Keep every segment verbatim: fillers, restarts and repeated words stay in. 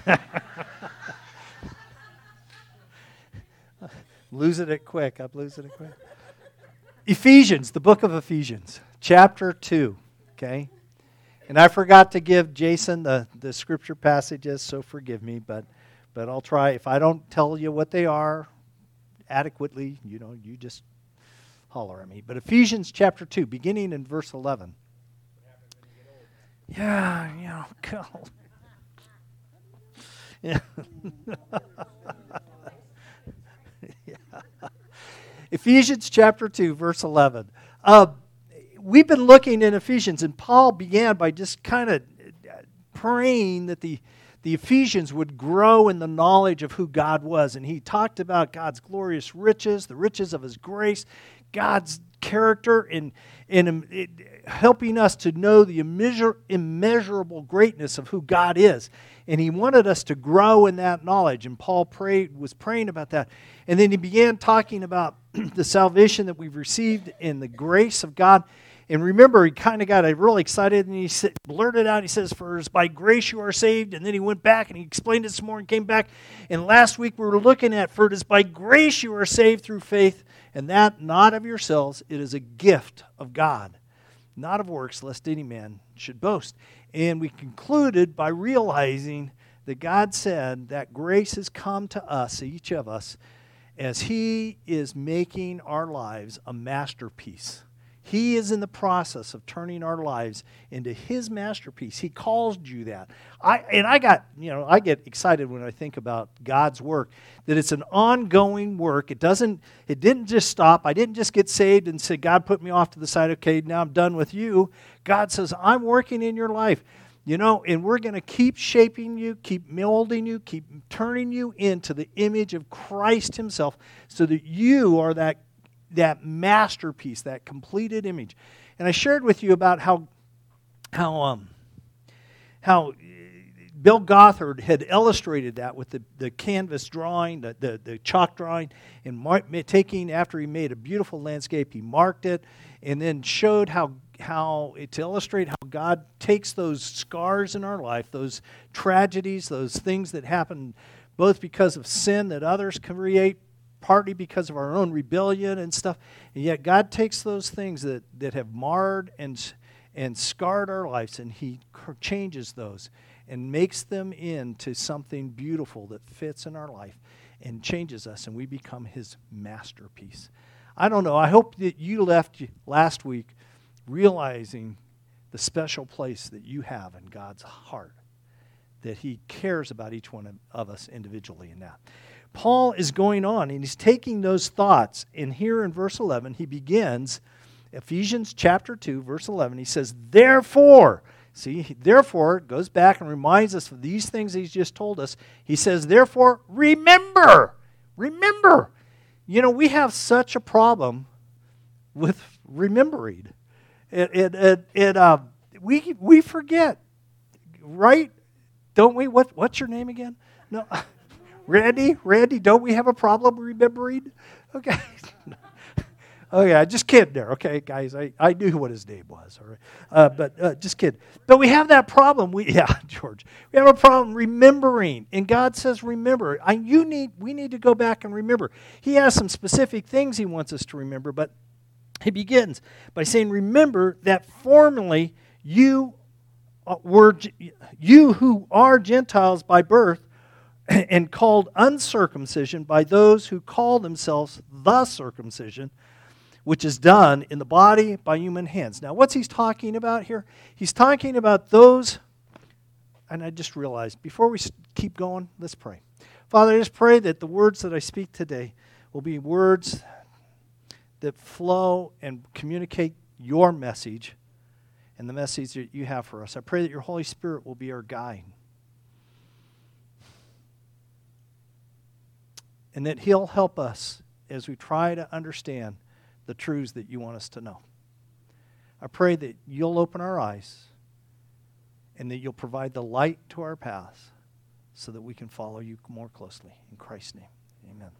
Losing it quick. I'm losing it quick. Ephesians, the book of Ephesians, chapter two, okay? And I forgot to give Jason the, the scripture passages, so forgive me, but but I'll try. If I don't tell you what they are adequately, you know, you just holler at me. But Ephesians chapter two, beginning in verse eleven. Yeah, you know, go. Yeah. Yeah. Ephesians chapter two, verse eleven. Uh, we've been looking in Ephesians, and Paul began by just kind of praying that the, the Ephesians would grow in the knowledge of who God was. And he talked about God's glorious riches, the riches of his grace, God's character, and, and it, helping us to know the immeasur- immeasurable greatness of who God is. And he wanted us to grow in that knowledge. And Paul prayed, was praying about that. And then he began talking about the salvation that we've received in the grace of God. And remember, he kind of got really excited and he said, blurted out, he says, for it's by grace you are saved. And then he went back and he explained it some more and came back. And last week we were looking at, for it is by grace you are saved through faith, and that not of yourselves, it is a gift of God, not of works, lest any man should boast. And we concluded by realizing that God said that grace has come to us, each of us, as he is making our lives a masterpiece. He is in the process of turning our lives into his masterpiece. He calls you that. I and I got, you know, I get excited when I think about God's work, that it's an ongoing work. It doesn't, it didn't just stop. I didn't just get saved and say, God put me off to the side, okay, now I'm done with you. God says, I'm working in your life. You know, and we're going to keep shaping you, keep molding you, keep turning you into the image of Christ himself so that you are that that masterpiece, that completed image. And I shared with you about how how um how Bill Gothard had illustrated that with the, the canvas drawing, the, the, the chalk drawing, and mar- taking, after he made a beautiful landscape, he marked it, and then showed how how to illustrate how God takes those scars in our life, those tragedies, those things that happen both because of sin that others create, partly because of our own rebellion and stuff, and yet God takes those things that, that have marred and, and scarred our lives, and he changes those and makes them into something beautiful that fits in our life and changes us, and we become his masterpiece. I don't know, I hope that you left last week realizing the special place that you have in God's heart, that he cares about each one of us individually in that. Paul is going on, and he's taking those thoughts, and here in verse eleven, he begins, Ephesians chapter two, verse eleven, he says, therefore, see, therefore, goes back and reminds us of these things he's just told us. He says, therefore, remember, remember. You know, we have such a problem with remembering. It, it, it, it, uh, we, we forget, right? Don't we? What, what's your name again? No. Randy, Randy, don't we have a problem remembering? Okay. Oh, yeah, just kidding there, okay, guys. I, I knew what his name was, all right. Uh, but uh, just kidding. But we have that problem. We Yeah, George. We have a problem remembering. And God says remember. I, you need. We need to go back and remember. He has some specific things he wants us to remember, but he begins by saying, remember that formerly you were, you who are Gentiles by birth, and called uncircumcision by those who call themselves the circumcision, which is done in the body by human hands. Now, what's he talking about here? He's talking about those, and I just realized, before we keep going, let's pray. Father, I just pray that the words that I speak today will be words that flow and communicate your message and the message that you have for us. I pray that your Holy Spirit will be our guide, and that he'll help us as we try to understand the truths that you want us to know. I pray that you'll open our eyes and that you'll provide the light to our paths so that we can follow you more closely. In Christ's name, amen.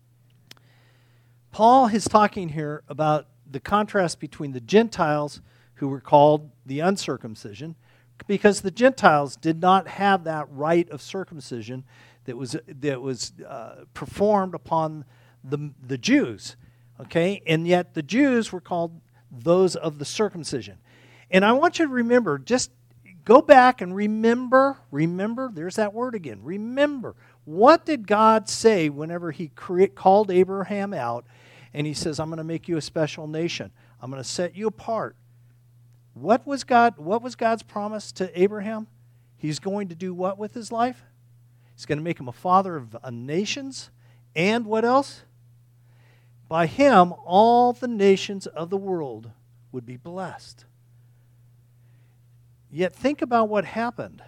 Paul is talking here about the contrast between the Gentiles, who were called the uncircumcision, because the Gentiles did not have that rite of circumcision that was that was uh, performed upon the the Jews. Okay, and yet the Jews were called those of the circumcision. And I want you to remember, just go back and remember, remember, there's that word again, remember. What did God say whenever he cre- called Abraham out and he says, I'm going to make you a special nation. I'm going to set you apart. What was God? What was God's promise to Abraham? He's going to do what with his life? He's going to make him a father of uh, nations. And what else? By him, all the nations of the world would be blessed. Yet think about what happened.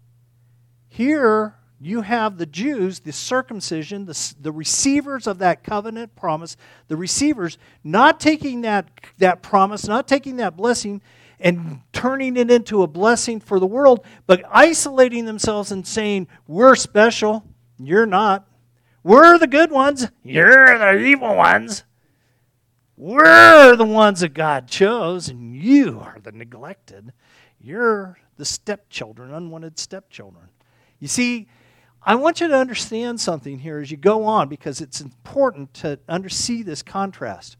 Here you have the Jews, the circumcision, the, the receivers of that covenant promise, the receivers not taking that, that promise, not taking that blessing and turning it into a blessing for the world, but isolating themselves and saying, we're special, you're not. We're the good ones, you're the evil ones. We're the ones that God chose, and you are the neglected. You're the stepchildren, unwanted stepchildren. You see, I want you to understand something here as you go on, because it's important to under, see this contrast.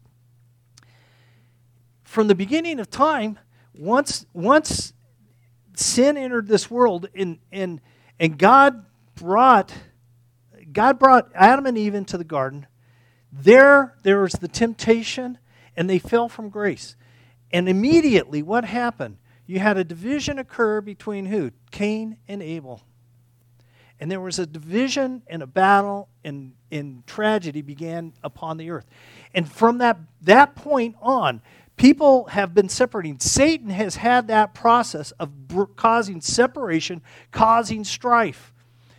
From the beginning of time, once, once sin entered this world, and, and, and God brought God brought Adam and Eve into the garden, there, there was the temptation, and they fell from grace. And immediately, what happened? You had a division occur between who? Cain and Abel. And there was a division and a battle, and, and tragedy began upon the earth. And from that, that point on, people have been separating. Satan has had that process of br- causing separation, causing strife.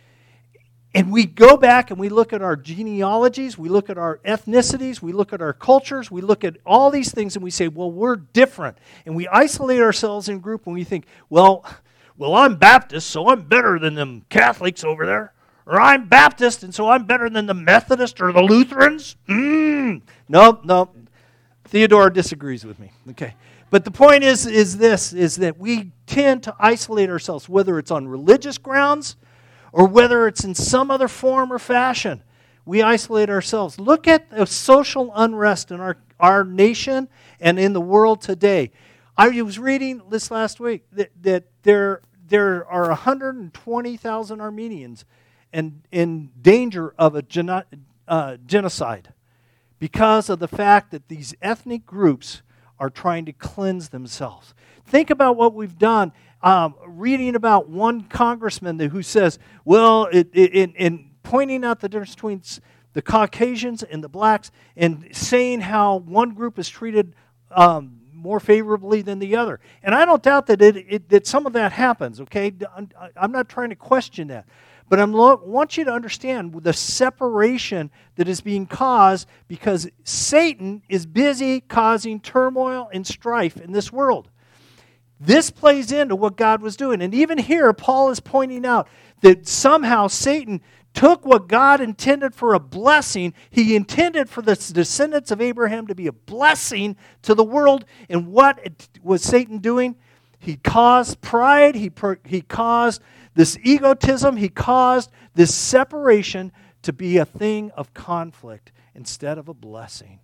And we go back and we look at our genealogies, we look at our ethnicities, we look at our cultures, we look at all these things and we say, well, we're different. And we isolate ourselves in a group and we think, well, well, I'm Baptist, so I'm better than them Catholics over there. Or I'm Baptist, and so I'm better than the Methodists or the Lutherans. Mm. Nope, nope. Theodore disagrees with me. Okay. But the point is, is this, is that we tend to isolate ourselves, whether it's on religious grounds, or whether it's in some other form or fashion, we isolate ourselves. Look at the social unrest in our, our nation and in the world today. I was reading this last week that, that there, there are one hundred twenty thousand Armenians in, in danger of a geno, uh, genocide because of the fact that these ethnic groups are trying to cleanse themselves. Think about what we've done. Um, reading about one congressman who says, well, it, it, in, in pointing out the difference between the Caucasians and the blacks and saying how one group is treated um, more favorably than the other. And I don't doubt that, it, it, that some of that happens, okay? I'm not trying to question that. But I want you to understand the separation that is being caused because Satan is busy causing turmoil and strife in this world. This plays into what God was doing. And even here, Paul is pointing out that somehow Satan took what God intended for a blessing. He intended for the descendants of Abraham to be a blessing to the world. And what was Satan doing? He caused pride. He, he caused this egotism. He caused this separation to be a thing of conflict instead of a blessing.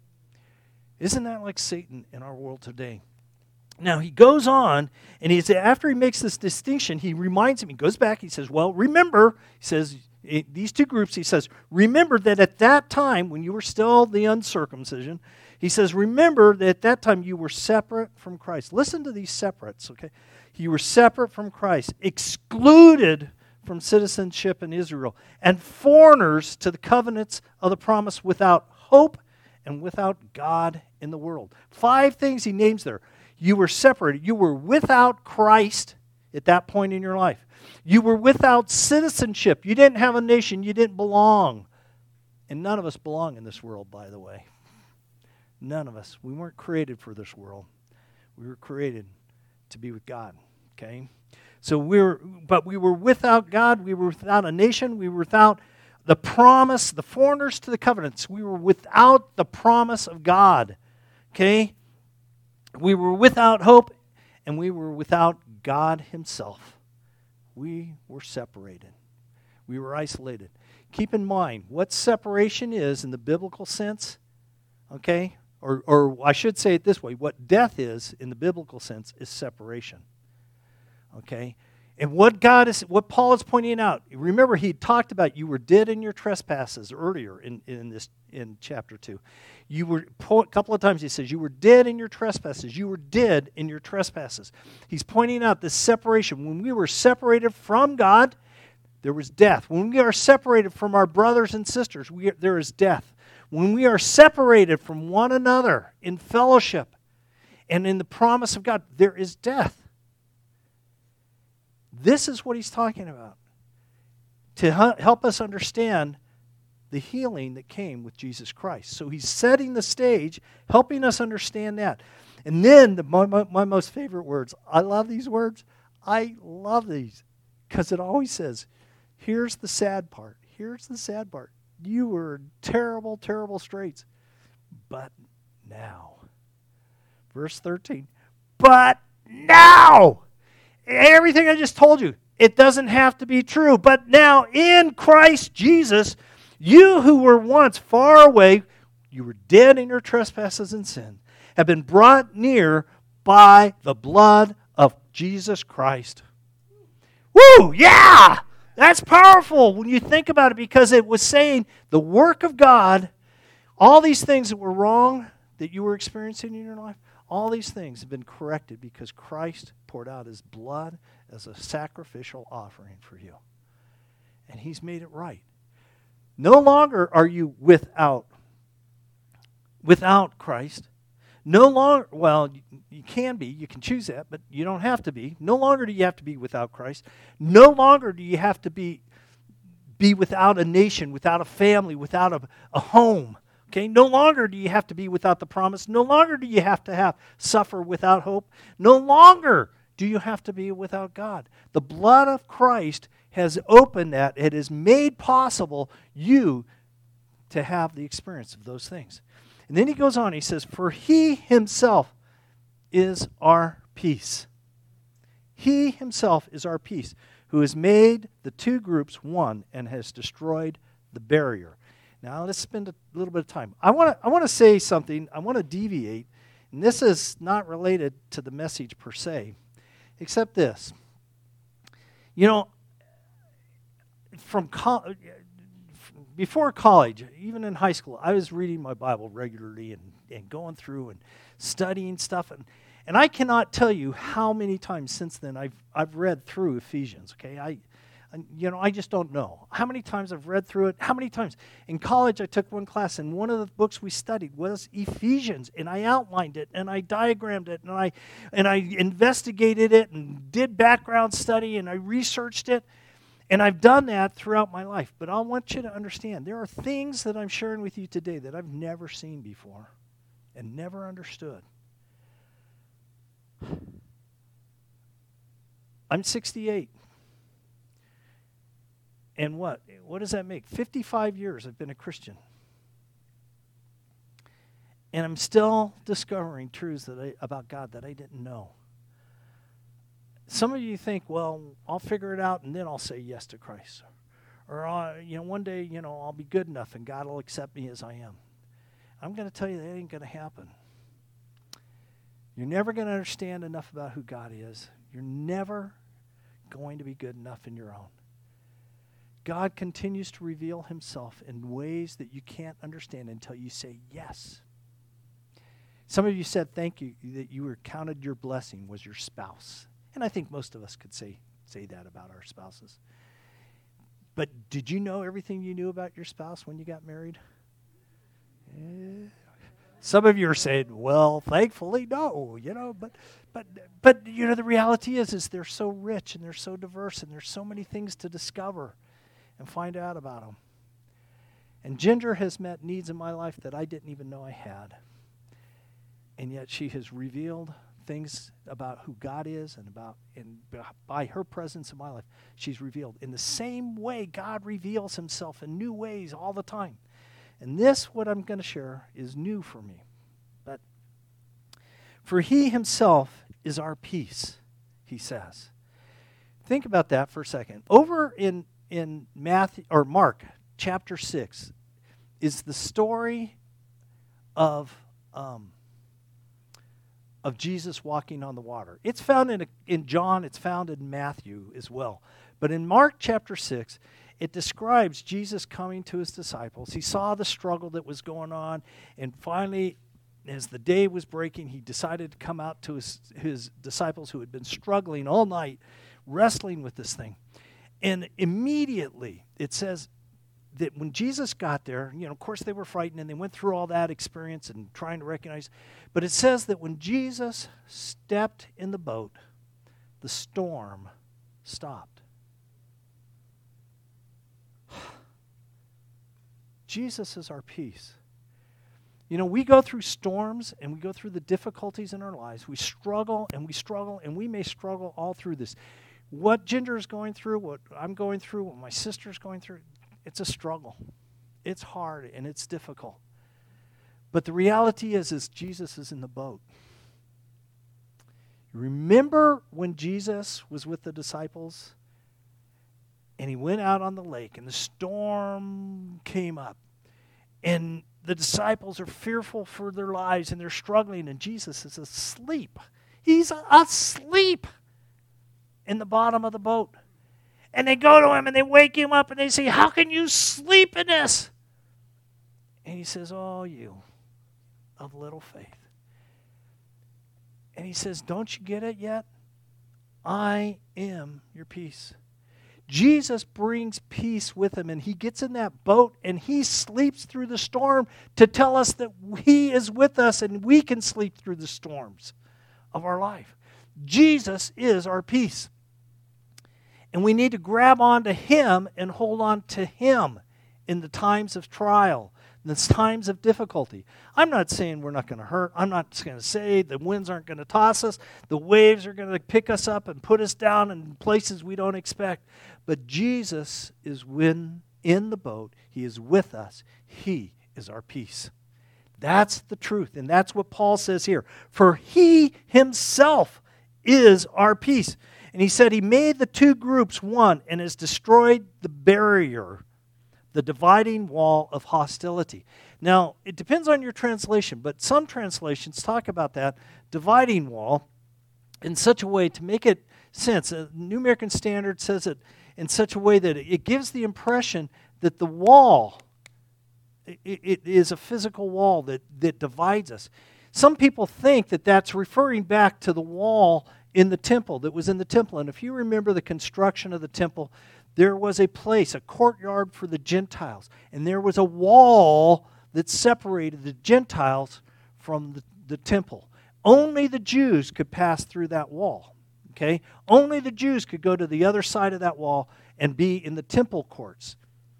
Isn't that like Satan in our world today? Now, he goes on, and he's, after he makes this distinction, he reminds him, he goes back, he says, well, remember, he says, these two groups, he says, remember that at that time, when you were still the uncircumcision, he says, remember that at that time you were separate from Christ. Listen to these separates, okay? You were separate from Christ, excluded from citizenship in Israel, and foreigners to the covenants of the promise without hope and without God in the world. Five things he names there. You were separated. You were without Christ at that point in your life. You were without citizenship. You didn't have a nation. You didn't belong. And none of us belong in this world, by the way. None of us. We weren't created for this world. We were created to be with God. Okay? So we were, but we were without God. We were without a nation. We were without the promise, the foreigners to the covenants. We were without the promise of God. Okay? We were without hope and we were without God himself. We were separated. We were isolated. Keep in mind what separation is in the biblical sense, okay? Or, or I should say it this way, what death is in the biblical sense is separation, okay? And what God is, what Paul is pointing out, remember he talked about you were dead in your trespasses earlier in, in this in chapter two. You were, a couple of times he says, you were dead in your trespasses. You were dead in your trespasses. He's pointing out this separation. When we were separated from God, there was death. When we are separated from our brothers and sisters, we, there is death. When we are separated from one another in fellowship and in the promise of God, there is death. This is what he's talking about. To help us understand the healing that came with Jesus Christ. So he's setting the stage, helping us understand that. And then the, my, my most favorite words, I love these words. I love these because it always says, here's the sad part. Here's the sad part. You were in terrible, terrible straits. But now. Verse thirteen. But now. Everything I just told you, it doesn't have to be true. But now in Christ Jesus, you who were once far away, you were dead in your trespasses and sin, have been brought near by the blood of Jesus Christ. Woo! Yeah! That's powerful when you think about it, because it was saying the work of God, all these things that were wrong that you were experiencing in your life, all these things have been corrected because Christ poured out his blood as a sacrificial offering for you. And he's made it right. No longer are you without, without Christ. No longer, well, you can be, you can choose that, but you don't have to be. No longer do you have to be without Christ. No longer do you have to be, be without a nation, without a family, without a, a home. Okay, no longer do you have to be without the promise. No longer do you have to have suffer without hope. No longer do you have to be without God. The blood of Christ has opened that. It has made possible you to have the experience of those things. And then he goes on, he says, for he himself is our peace. He himself is our peace, who has made the two groups one and has destroyed the barrier. Now, let's spend a little bit of time. I want to I want to say something. I want to deviate, and this is not related to the message per se, except this. You know, from co- before college, even in high school, I was reading my Bible regularly and, and going through and studying stuff. And, and I cannot tell you how many times since then I've I've read through Ephesians, okay? I You know, I just don't know how many times I've read through it. How many times? In college, I took one class, and one of the books we studied was Ephesians, and I outlined it, and I diagrammed it, and I and I investigated it, and did background study, and I researched it, and I've done that throughout my life. But I want you to understand, there are things that I'm sharing with you today that I've never seen before and never understood. I'm sixty-eight. And what? What does that make? fifty-five years I've been a Christian. And I'm still discovering truths that I, about God that I didn't know. Some of you think, well, I'll figure it out and then I'll say yes to Christ. Or, uh, you know, one day, you know, I'll be good enough and God will accept me as I am. I'm going to tell you that ain't going to happen. You're never going to understand enough about who God is. You're never going to be good enough in your own. God continues to reveal himself in ways that you can't understand until you say yes. Some of you said thank you, that you were counted your blessing was your spouse. And I think most of us could say, say that about our spouses. But did you know everything you knew about your spouse when you got married? Yeah. Some of you are saying, well, thankfully, no, you know, but but but you know, the reality is is they're so rich and they're so diverse and there's so many things to discover and find out about them. And Ginger has met needs in my life that I didn't even know I had. And yet she has revealed things about who God is and about, and by her presence in my life, she's revealed. In the same way, God reveals himself in new ways all the time. And this, what I'm going to share, is new for me. But for he himself is our peace, he says. Think about that for a second. Over in, in Matthew or Mark chapter six is the story of um, of Jesus walking on the water. It's found in, a, in John, it's found in Matthew as well. But in Mark chapter six, it describes Jesus coming to his disciples. He saw the struggle that was going on, and finally, as the day was breaking, he decided to come out to his, his disciples who had been struggling all night, wrestling with this thing. And immediately, it says that when Jesus got there, you know, of course they were frightened, and they went through all that experience and trying to recognize. But it says that when Jesus stepped in the boat, the storm stopped. Jesus is our peace. You know, we go through storms and we go through the difficulties in our lives. We struggle and we struggle, and we may struggle all through this. What Ginger is going through, what I'm going through, what my sister's going through, it's a struggle. It's hard and it's difficult. But the reality is, is Jesus is in the boat. Remember when Jesus was with the disciples and he went out on the lake and the storm came up and the disciples are fearful for their lives and they're struggling, and Jesus is asleep. He's asleep in the bottom of the boat. And they go to him and they wake him up and they say, "How can you sleep in this?" And he says, "Oh, you of little faith." And he says, "Don't you get it yet? I am your peace." Jesus brings peace with him, and he gets in that boat and he sleeps through the storm to tell us that he is with us and we can sleep through the storms of our life. Jesus is our peace. And we need to grab onto him and hold on to him in the times of trial, in the times of difficulty. I'm not saying we're not going to hurt. I'm not going to say the winds aren't going to toss us. The waves are going to pick us up and put us down in places we don't expect. But Jesus is when in the boat. He is with us. He is our peace. That's the truth. And that's what Paul says here. For he himself is our peace. And he said he made the two groups one and has destroyed the barrier, the dividing wall of hostility. Now, it depends on your translation, but some translations talk about that dividing wall in such a way to make it sense. The New American Standard says it in such a way that it gives the impression that the wall, it, it is a physical wall that, that divides us. Some people think that that's referring back to the wall in the temple, that was in the temple. And if you remember the construction of the temple, there was a place, a courtyard for the Gentiles. And there was a wall that separated the Gentiles from the, the temple. Only the Jews could pass through that wall. Okay? Only the Jews could go to the other side of that wall and be in the temple courts.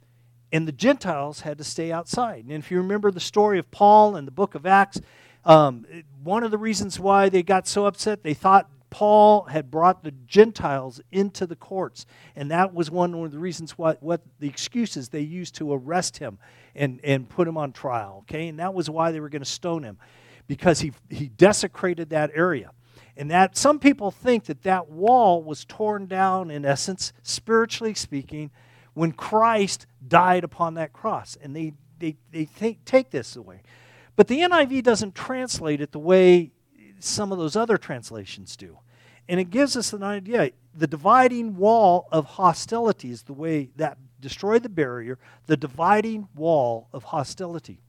And the Gentiles had to stay outside. And if you remember the story of Paul in the book of Acts, um, one of the reasons why they got so upset, they thought Paul had brought the Gentiles into the courts, and that was one of the reasons what, what the excuses they used to arrest him and, and put him on trial, okay? And that was why they were going to stone him, because he, he desecrated that area. And that some people think that that wall was torn down, in essence, spiritually speaking, when Christ died upon that cross, and they, they, they think, take this away. But the N I V doesn't translate it the way some of those other translations do. And it gives us an idea. The dividing wall of hostility is the way that destroyed the barrier, the dividing wall of hostility.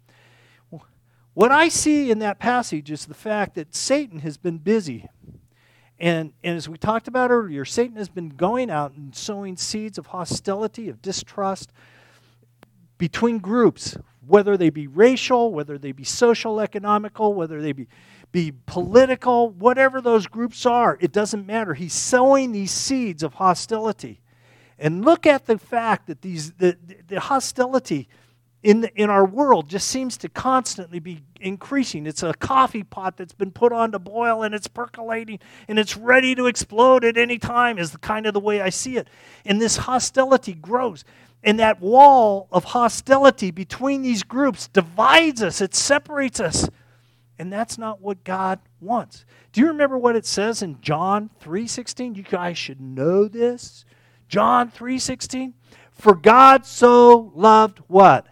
What I see in that passage is the fact that Satan has been busy. And, and as we talked about earlier, Satan has been going out and sowing seeds of hostility, of distrust between groups, whether they be racial, whether they be social, economical, whether they be be political, whatever those groups are, it doesn't matter. He's sowing these seeds of hostility. And look at the fact that these the, the hostility in the, in our world just seems to constantly be increasing. It's a coffee pot that's been put on to boil, and it's percolating, and it's ready to explode at any time, is the kind of the way I see it. And this hostility grows. And that wall of hostility between these groups divides us. It separates us. And that's not what God wants. Do you remember what it says in John three sixteen? You guys should know this. John three sixteen. For God so loved what?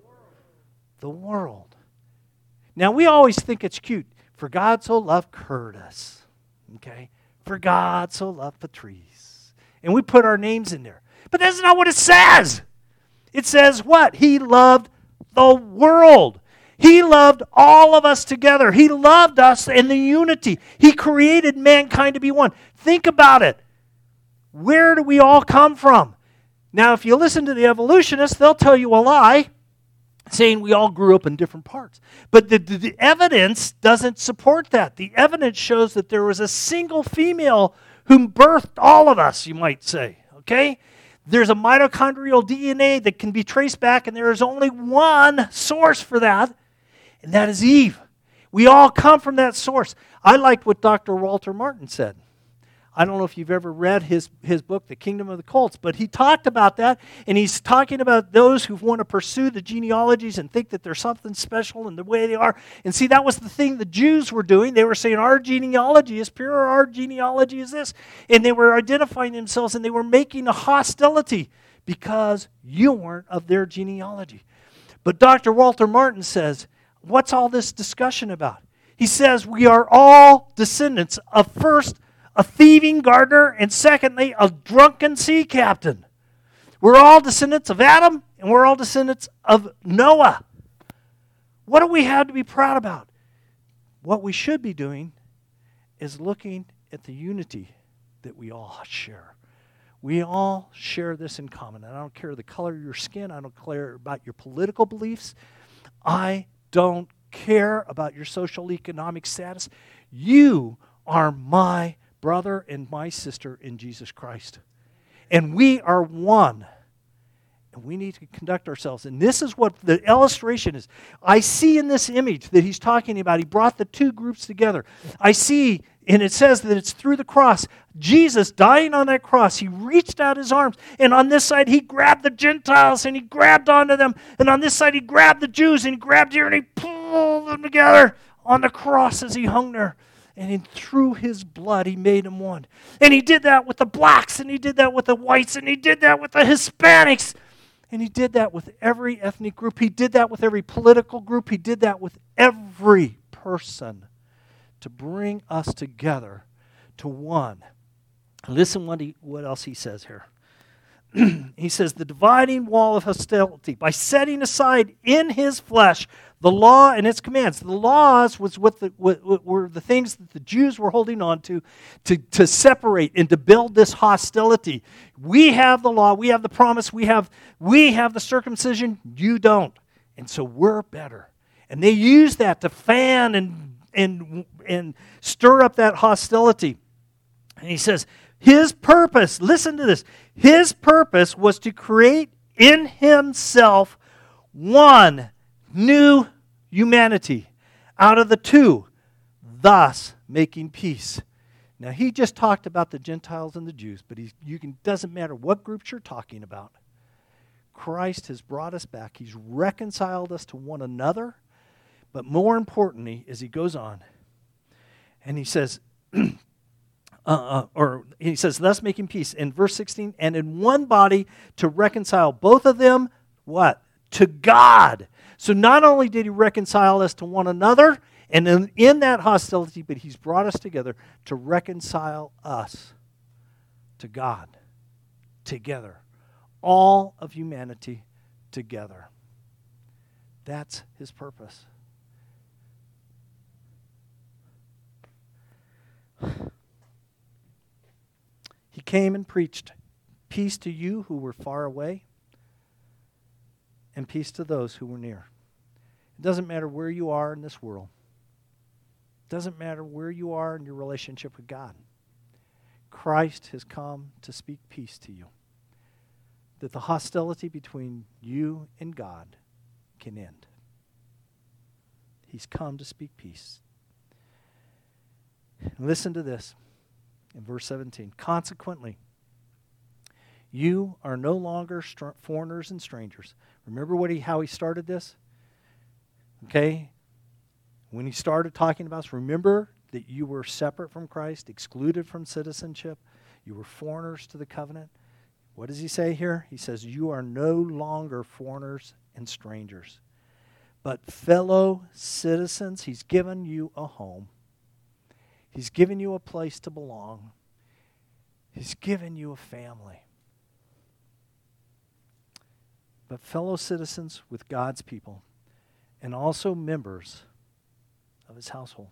The world. Now we always think it's cute. For God so loved Curtis. Okay? For God so loved Patrice. And we put our names in there. But that's not what it says. It says what? He loved the world. He loved all of us together. He loved us in the unity. He created mankind to be one. Think about it. Where do we all come from? Now, if you listen to the evolutionists, they'll tell you a lie, saying we all grew up in different parts. But the, the, the evidence doesn't support that. The evidence shows that there was a single female who birthed all of us, you might say. Okay? There's a mitochondrial D N A that can be traced back, and there is only one source for that, and that is Eve. We all come from that source. I liked what Doctor Walter Martin said. I don't know if you've ever read his, his book, The Kingdom of the Cults, but he talked about that, and he's talking about those who want to pursue the genealogies and think that there's something special in the way they are. And see, that was the thing the Jews were doing. They were saying, our genealogy is pure, our genealogy is this. And they were identifying themselves, and they were making a hostility because you weren't of their genealogy. But Doctor Walter Martin says, what's all this discussion about? He says, we are all descendants of first a thieving gardener, and secondly, a drunken sea captain. We're all descendants of Adam, and we're all descendants of Noah. What do we have to be proud about? What we should be doing is looking at the unity that we all share. We all share this in common. And I don't care the color of your skin. I don't care about your political beliefs. I don't care about your social economic status. You are my brother and my sister in Jesus Christ. And we are one. And we need to conduct ourselves. And this is what the illustration is. I see in this image that he's talking about, he brought the two groups together. I see, and it says that it's through the cross. Jesus dying on that cross, he reached out his arms. And on this side, he grabbed the Gentiles and he grabbed onto them. And on this side, he grabbed the Jews and he grabbed here and he pulled them together on the cross as he hung there. And in, through his blood, he made them one. And he did that with the blacks, and he did that with the whites, and he did that with the Hispanics. And he did that with every ethnic group. He did that with every political group. He did that with every person to bring us together to one. Listen what, he, what else he says here. He says, the dividing wall of hostility, by setting aside in his flesh the law and its commands. The laws was what the, what, were the things that the Jews were holding on to, to to separate and to build this hostility. We have the law, we have the promise, we have we have the circumcision, you don't. And so we're better. And they use that to fan and and and stir up that hostility. And he says, his purpose, listen to this, his purpose was to create in himself one new humanity out of the two, thus making peace. Now, he just talked about the Gentiles and the Jews, but he, you can, doesn't matter what groups you're talking about. Christ has brought us back. He's reconciled us to one another, but more importantly, as he goes on, and he says, Uh, uh, or he says, thus making peace. In verse sixteen, and in one body to reconcile both of them, what? To God. So not only did he reconcile us to one another, and in, in that hostility, but he's brought us together to reconcile us to God together. All of humanity together. That's his purpose. He came and preached peace to you who were far away and peace to those who were near. It doesn't matter where you are in this world. It doesn't matter where you are in your relationship with God. Christ has come to speak peace to you. That the hostility between you and God can end. He's come to speak peace. Listen to this. In verse seventeen, consequently, you are no longer str- foreigners and strangers. Remember what he, how he started this? Okay? When he started talking about us, remember that you were separate from Christ, excluded from citizenship. You were foreigners to the covenant. What does he say here? He says, you are no longer foreigners and strangers, but fellow citizens. He's given you a home. He's given you a place to belong. He's given you a family. But fellow citizens with God's people and also members of his household.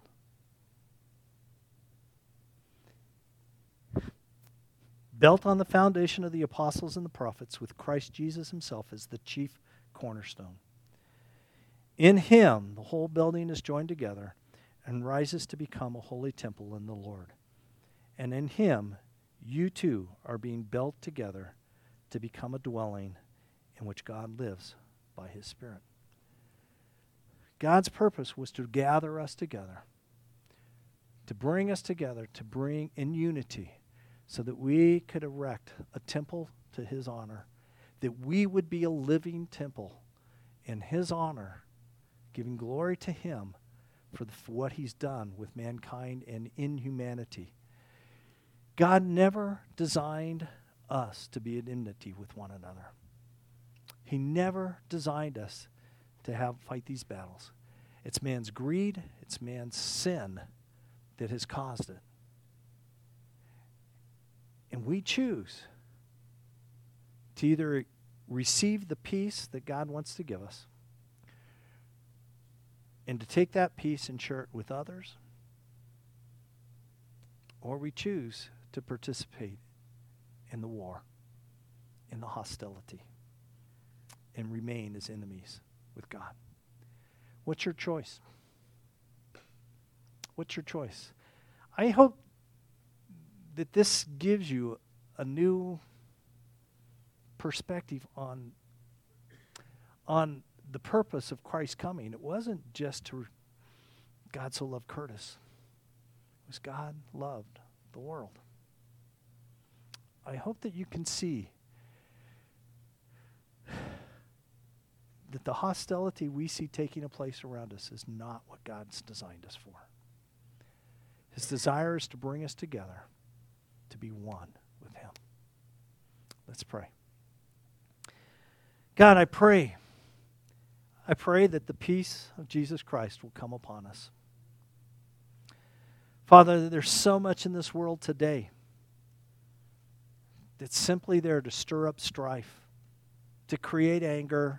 Built on the foundation of the apostles and the prophets, with Christ Jesus himself as the chief cornerstone. In him, the whole building is joined together and rises to become a holy temple in the Lord. And in him, you too are being built together to become a dwelling in which God lives by his Spirit. God's purpose was to gather us together, to bring us together, to bring in unity, so that we could erect a temple to his honor, that we would be a living temple in his honor, giving glory to him for, the, for what he's done with mankind and in humanity. God never designed us to be at enmity with one another. He never designed us to have fight these battles. It's man's greed, it's man's sin that has caused it. And we choose to either receive the peace that God wants to give us and to take that peace and share it with others, or we choose to participate in the war, in the hostility, and remain as enemies with God. What's your choice? What's your choice? I hope that this gives you a new perspective on, on the purpose of Christ's coming. It wasn't just to God so loved Curtis. It was God loved the world. I hope that you can see that the hostility we see taking place around us is not what God's designed us for. His desire is to bring us together to be one with him. Let's pray. God, I pray, I pray that the peace of Jesus Christ will come upon us. Father, there's so much in this world today that's simply there to stir up strife, to create anger,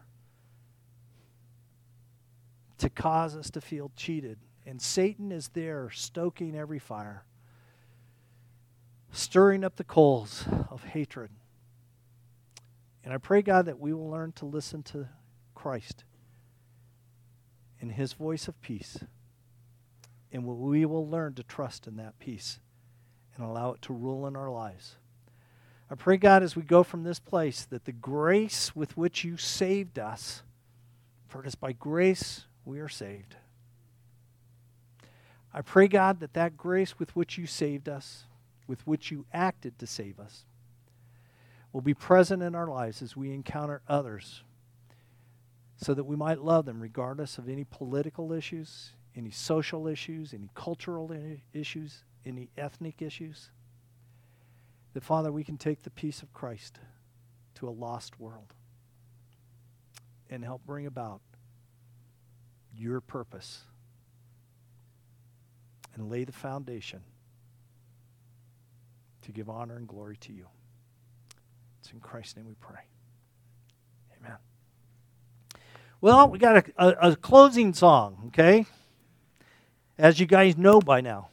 to cause us to feel cheated. And Satan is there stoking every fire, stirring up the coals of hatred. And I pray, God, that we will learn to listen to Christ and his voice of peace. And we will learn to trust in that peace and allow it to rule in our lives. I pray, God, as we go from this place, that the grace with which you saved us, for it is by grace we are saved. I pray, God, that that grace with which you saved us, with which you acted to save us, will be present in our lives as we encounter others, so that we might love them regardless of any political issues, any social issues, any cultural issues, any ethnic issues. That, Father, we can take the peace of Christ to a lost world and help bring about your purpose and lay the foundation to give honor and glory to you. It's in Christ's name we pray. Amen. Well, we got a, a, a closing song, okay? As you guys know by now.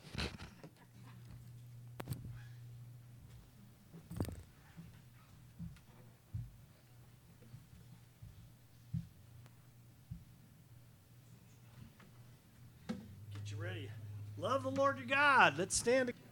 Get you ready. Love the Lord your God. Let's stand.